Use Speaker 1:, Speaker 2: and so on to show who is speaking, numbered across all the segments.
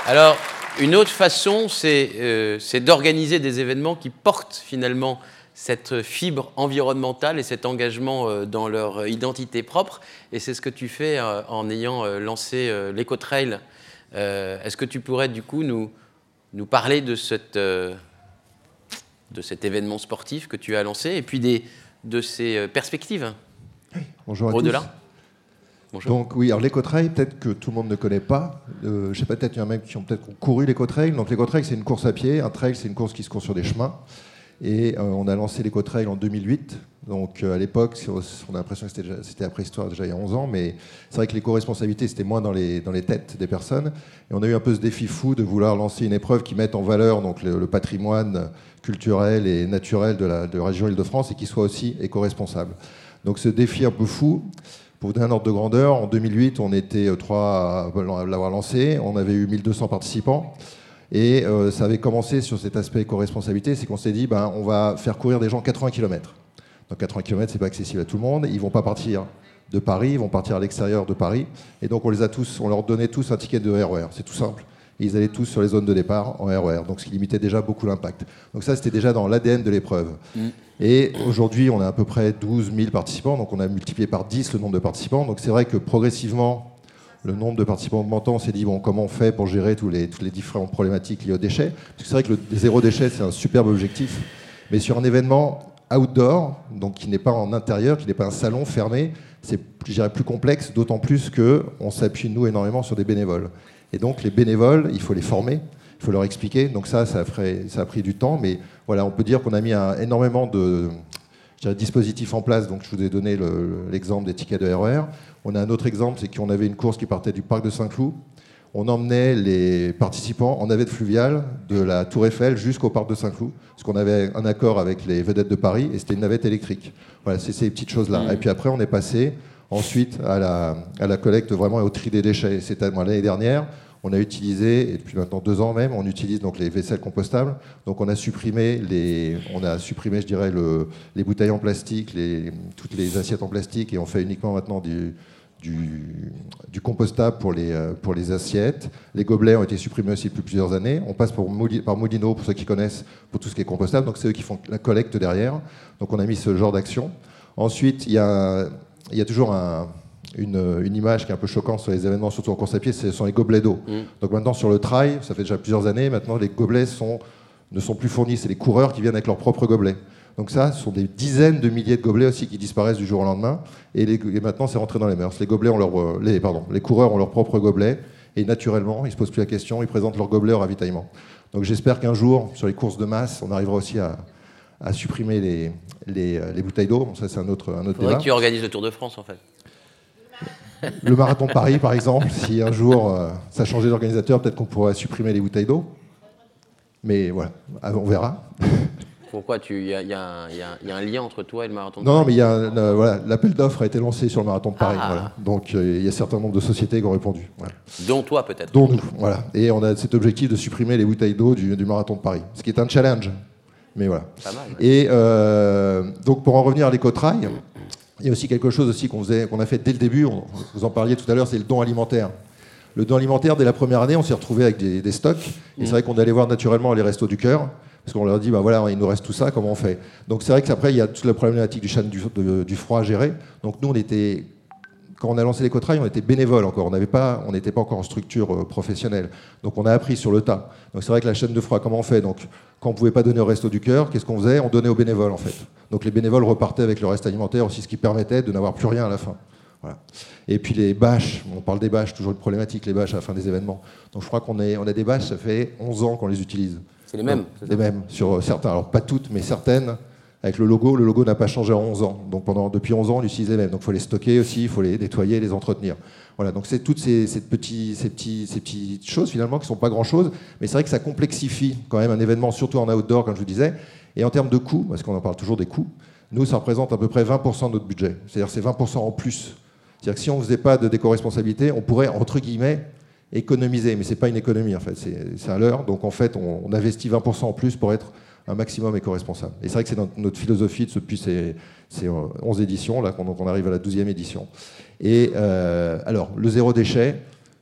Speaker 1: Alors, une autre façon, c'est d'organiser des événements qui portent finalement cette fibre environnementale et cet engagement dans leur identité propre. Et c'est ce que tu fais en ayant lancé l'Ecotrail. Est-ce que tu pourrais du coup nous parler de cet événement sportif que tu as lancé et puis de ses perspectives?
Speaker 2: Bonjour à
Speaker 1: Au-delà.
Speaker 2: tous.
Speaker 1: Bonjour.
Speaker 2: Donc oui, alors l'Ecotrail, peut-être que tout le monde ne connaît pas. Je sais pas, peut-être il y en a même qui ont peut-être couru l'Ecotrail. Donc l'Ecotrail, c'est une course à pied. Un trail, c'est une course qui se court sur des chemins. Et on a lancé l'Ecotrail en 2008. Donc à l'époque, on a l'impression que c'était la préhistoire déjà il y a 11 ans, mais c'est vrai que l'éco-responsabilité, c'était moins dans les têtes des personnes. Et on a eu un peu ce défi fou de vouloir lancer une épreuve qui mette en valeur donc, le patrimoine culturel et naturel de la région Île-de-France et qui soit aussi éco-responsable. Donc ce défi un peu fou, pour vous donner un ordre de grandeur, en 2008, on était 3 à l'avoir lancé. On avait eu 1200 participants. Et ça avait commencé sur cet aspect éco-responsabilité, c'est qu'on s'est dit, on va faire courir des gens 80 km. Donc 80 km, c'est pas accessible à tout le monde. Ils vont pas partir de Paris, ils vont partir à l'extérieur de Paris. Et donc on leur donnait tous un ticket de RER. C'est tout simple. Et ils allaient tous sur les zones de départ en RER. Donc ce qui limitait déjà beaucoup l'impact. Donc ça, c'était déjà dans l'ADN de l'épreuve. Et aujourd'hui, on a à peu près 12 000 participants. Donc on a multiplié par 10 le nombre de participants. Donc c'est vrai que progressivement, le nombre de participants augmentant, on s'est dit, comment on fait pour gérer toutes les différentes problématiques liées aux déchets? Parce que c'est vrai que le zéro déchet, c'est un superbe objectif. Mais sur un événement outdoor, donc qui n'est pas en intérieur, qui n'est pas un salon fermé, c'est, je dirais, plus complexe, d'autant plus qu'on s'appuie, nous, énormément sur des bénévoles. Et donc, les bénévoles, il faut les former, il faut leur expliquer. Donc ça a pris du temps, mais voilà, on peut dire qu'on a mis énormément de dispositifs en place. Donc, je vous ai donné l'exemple des tickets de RER. On a un autre exemple, c'est qu'on avait une course qui partait du parc de Saint-Cloud. On emmenait les participants en navette fluviale de la Tour Eiffel jusqu'au parc de Saint-Cloud, parce qu'on avait un accord avec les vedettes de Paris, et c'était une navette électrique. Voilà, c'est ces petites choses-là. Et puis après, on est passé ensuite à la collecte vraiment et au tri des déchets. C'était l'année dernière, on a utilisé, et depuis maintenant 2 ans même, on utilise donc les vaisselles compostables. Donc on a supprimé, je dirais, les bouteilles en plastique, toutes les assiettes en plastique, et on fait uniquement maintenant du compostable pour les assiettes. Les gobelets ont été supprimés aussi depuis plusieurs années. On passe par Modino, pour ceux qui connaissent, pour tout ce qui est compostable. Donc c'est eux qui font la collecte derrière. Donc on a mis ce genre d'action. Ensuite, il y a toujours une image qui est un peu choquante sur les événements, surtout en course à pied, ce sont les gobelets d'eau. Donc maintenant sur le trail, ça fait déjà plusieurs années, maintenant les gobelets ne sont plus fournis, c'est les coureurs qui viennent avec leurs propres gobelets. Donc ça, ce sont des dizaines de milliers de gobelets aussi qui disparaissent du jour au lendemain. Et maintenant, c'est rentré dans les mœurs. Les coureurs ont leurs propres gobelets. Et naturellement, ils ne se posent plus la question, ils présentent leurs gobelets au ravitaillement. Donc j'espère qu'un jour, sur les courses de masse, on arrivera aussi à supprimer les bouteilles d'eau. Bon, ça, c'est un autre débat.
Speaker 1: Faudrait que tu organises le Tour de France, en fait.
Speaker 2: Le marathon de Paris, par exemple, si un jour ça changeait d'organisateur, peut-être qu'on pourrait supprimer les bouteilles d'eau. Mais voilà, on verra.
Speaker 1: Pourquoi il y a un lien entre toi et le marathon de Paris?
Speaker 2: Non, mais voilà, l'appel d'offre a été lancé sur le marathon de Paris. Voilà. Donc il y a un certain nombre de sociétés qui ont répondu. Voilà.
Speaker 1: Dont toi, peut-être.
Speaker 2: Dont nous, voilà. Et on a cet objectif de supprimer les bouteilles d'eau du marathon de Paris, ce qui est un challenge. Mais voilà.
Speaker 1: Pas mal.
Speaker 2: Et donc pour en revenir à l'Ecotrail, il y a aussi quelque chose aussi qu'on a fait dès le début, vous en parliez tout à l'heure, c'est le don alimentaire. Le don alimentaire, dès la première année, on s'est retrouvé avec des stocks. Et c'est vrai qu'on allait voir naturellement les Restos du Cœur. Parce qu'on leur dit, voilà, il nous reste tout ça, comment on fait? Donc c'est vrai qu'après, il y a toute la problématique du châne du froid à gérer. Donc nous, quand on a lancé l'Ecotrail, on était bénévoles encore. On n'était pas encore en structure professionnelle. Donc on a appris sur le tas. Donc c'est vrai que la chaîne de froid, comment on fait? Donc quand on ne pouvait pas donner au Resto du Cœur, qu'est-ce qu'on faisait? On donnait aux bénévoles, en fait. Donc les bénévoles repartaient avec le reste alimentaire aussi, ce qui permettait de n'avoir plus rien à la fin. Voilà. Et puis les bâches, on parle des bâches, toujours une problématique, les bâches à la fin des événements. Donc je crois qu'on a des bâches, ça fait 11 ans qu'on les utilise.
Speaker 1: C'est les mêmes?
Speaker 2: Les mêmes, sur certains. Alors pas toutes, mais certaines, avec le logo. Le logo n'a pas changé en 11 ans. Donc depuis 11 ans, on utilise les mêmes. Donc il faut les stocker aussi, il faut les nettoyer, les entretenir. Voilà, donc c'est toutes ces petites choses finalement qui ne sont pas grand-chose. Mais c'est vrai que ça complexifie quand même un événement, surtout en outdoor, comme je vous disais. Et en termes de coûts, parce qu'on en parle toujours des coûts, nous, ça représente à peu près 20% de notre budget. C'est-à-dire c'est 20% en plus. C'est-à-dire que si on ne faisait pas de déco-responsabilité, on pourrait, entre guillemets, économiser, mais ce n'est pas une économie en fait, c'est un leurre. Donc en fait, on investit 20% en plus pour être un maximum éco-responsable. Et c'est vrai que c'est notre philosophie depuis ces 11 éditions, là qu'on arrive à la 12e édition. Et alors, le zéro déchet,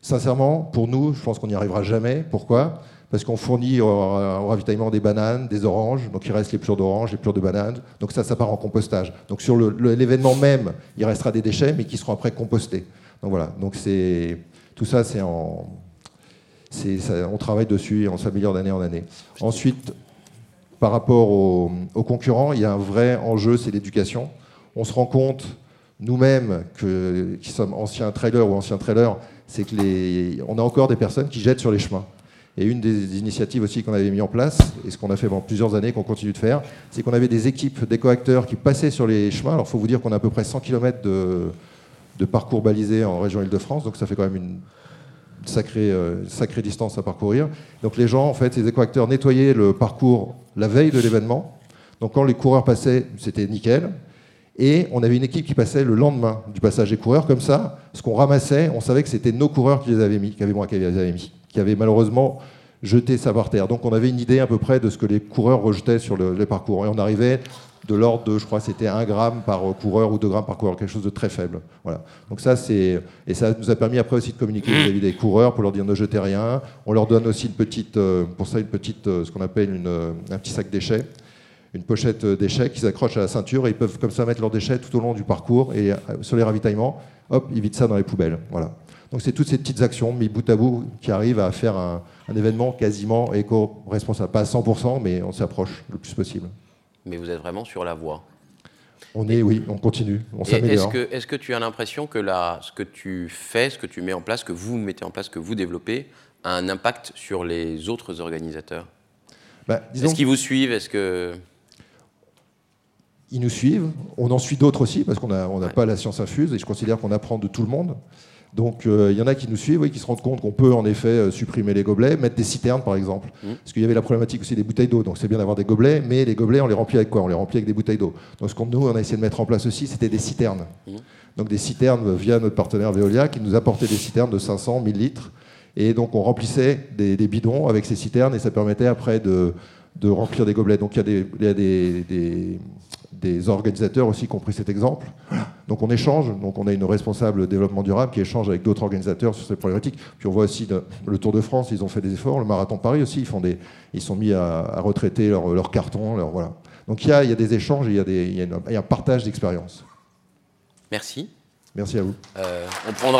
Speaker 2: Sincèrement, pour nous, je pense qu'on n'y arrivera jamais. Pourquoi ? Parce qu'on fournit au ravitaillement des bananes, des oranges, donc il reste les plures d'oranges, les plures de bananes, donc ça part en compostage. Donc sur l'événement même, il restera des déchets, mais qui seront après compostés. Donc voilà, donc tout ça, on travaille dessus et on s'améliore d'année en année. Ensuite, par rapport aux concurrents, il y a un vrai enjeu, c'est l'éducation. On se rend compte, nous-mêmes, qui sommes anciens trailers ou anciens trailers, c'est qu'on a encore des personnes qui jettent sur les chemins. Et une des initiatives aussi qu'on avait mis en place, et ce qu'on a fait pendant plusieurs années, qu'on continue de faire, c'est qu'on avait des équipes d'éco-acteurs qui passaient sur les chemins. Alors il faut vous dire qu'on a à peu près 100 km de parcours balisés en région Île-de-France, donc ça fait quand même une sacrée distance à parcourir. Donc les gens, en fait, ces éco-acteurs nettoyaient le parcours la veille de l'événement. Donc quand les coureurs passaient, c'était nickel. Et on avait une équipe qui passait le lendemain du passage des coureurs. Comme ça, ce qu'on ramassait, on savait que c'était nos coureurs qui les avaient mis, qui avaient malheureusement jeté ça par terre. Donc on avait une idée à peu près de ce que les coureurs rejetaient sur les parcours. Et on arrivait de l'ordre de, je crois, c'était 1 gramme par coureur ou 2 grammes par coureur, quelque chose de très faible. Voilà. Donc ça, et ça nous a permis après aussi de communiquer vis-à-vis des coureurs pour leur dire ne jetez rien. On leur donne aussi ce qu'on appelle un petit sac déchets. Une pochette déchets qui s'accroche à la ceinture et ils peuvent comme ça mettre leurs déchets tout au long du parcours et sur les ravitaillements, hop, ils vident ça dans les poubelles. Voilà. Donc c'est toutes ces petites actions mis bout à bout qui arrivent à faire un événement quasiment éco-responsable. Pas à 100%, mais on s'approche le plus possible.
Speaker 1: Mais vous êtes vraiment sur la voie.
Speaker 2: Oui, on continue, on s'améliore.
Speaker 1: Est-ce que tu as l'impression que ce que tu fais, ce que tu mets en place, que vous mettez en place, que vous développez, a un impact sur les autres organisateurs ? Est-ce qu'ils vous suivent ? Est-ce que...
Speaker 2: Ils nous suivent, on en suit d'autres aussi, parce qu'on n'a pas la science infuse, et je considère qu'on apprend de tout le monde. Donc il y en a qui nous suivent, oui, qui se rendent compte qu'on peut en effet supprimer les gobelets, mettre des citernes par exemple, parce qu'il y avait la problématique aussi des bouteilles d'eau, donc c'est bien d'avoir des gobelets, mais les gobelets on les remplit avec quoi ? On les remplit avec des bouteilles d'eau. Donc ce qu'on nous on a essayé de mettre en place aussi, c'était des citernes. Donc des citernes via notre partenaire Veolia, qui nous apportait des citernes de 500, 1000 litres, et donc on remplissait des bidons avec ces citernes, et ça permettait après de remplir des gobelets. Donc il y a des organisateurs aussi qui ont pris cet exemple. Donc on échange, donc on a une responsable développement durable qui échange avec d'autres organisateurs sur ces problématiques. Puis on voit aussi le Tour de France, ils ont fait des efforts, le Marathon de Paris aussi, ils sont mis à retraiter leurs cartons, voilà. Donc il y a des échanges, il y a un partage d'expériences.
Speaker 1: Merci.
Speaker 2: Merci à vous.
Speaker 1: On prendra